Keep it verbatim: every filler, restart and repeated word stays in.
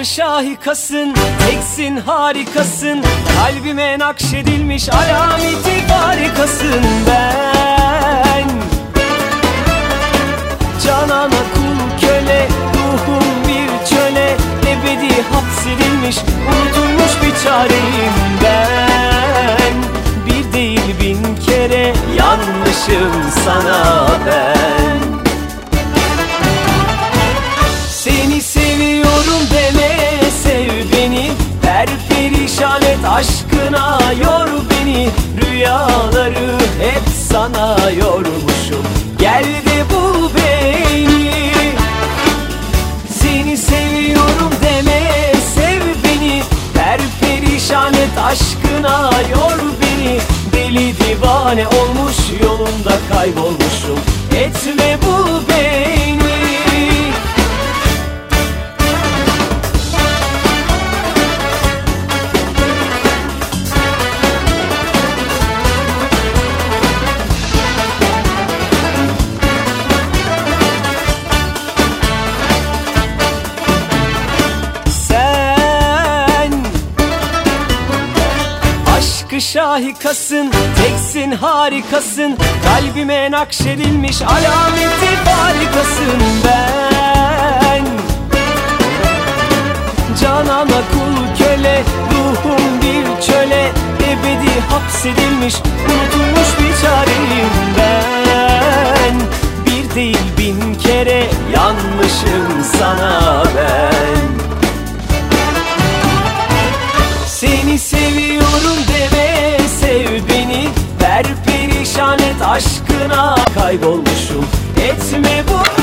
Aşkı şahikasın, teksin harikasın, kalbime nakşedilmiş alameti farikasın. Ben canana kul köle, ruhum bir çöle, ebedi hapsedilmiş unutulmuş bir çareyim ben. Bir değil bin kere yanmışım sana ben. Seni seviyorum deme, sev beni, perperişan et aşkına, yor beni. Rüyaları hep sana yormuşum, gel de bul beni. Seni seviyorum deme, sev beni, perperişan et aşkına, yor beni. Deli divane olmuş yolunda kaybolmuşum, etme bul beni. Aşkı şahikasın, teksin harikasın, kalbime nakşedilmiş alameti farikasın. Ben canana kul köle, ruhum bir çöle, ebedi hapsedilmiş unutulmuş bir çareyim ben. Bir değil bin kere yanmışım sana ben. Seni seviyorum deme, sev beni, perperişan et aşkına, kaybolmuşum, etme bu